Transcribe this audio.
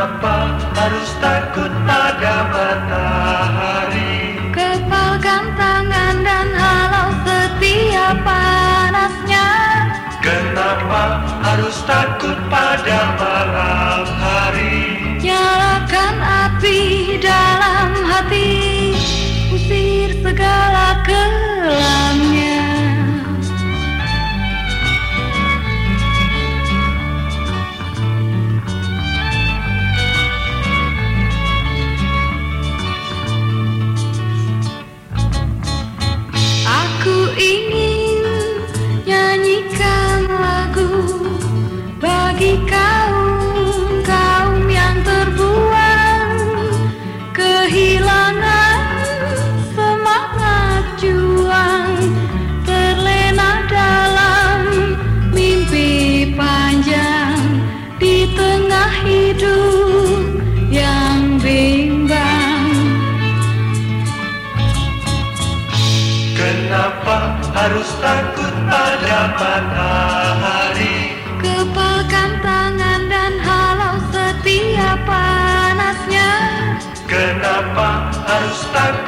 Kenapa harus takut pada matahari? Kepalkan tangan dan halau setiap panasnya. Kenapa harus takut pada malam hari? Nyalakan api dalam hati, usir segala kelamnya. Aku ingin nyanyikan lagu bagi kaum yang terbuang, kehilangan semangat juang, terlena dalam mimpi panjang di tengah hidup yang bimbang. Kenapa harus takut pada matahari? Kepalkan tangan dan halau setiap panasnya. Kenapa harus takut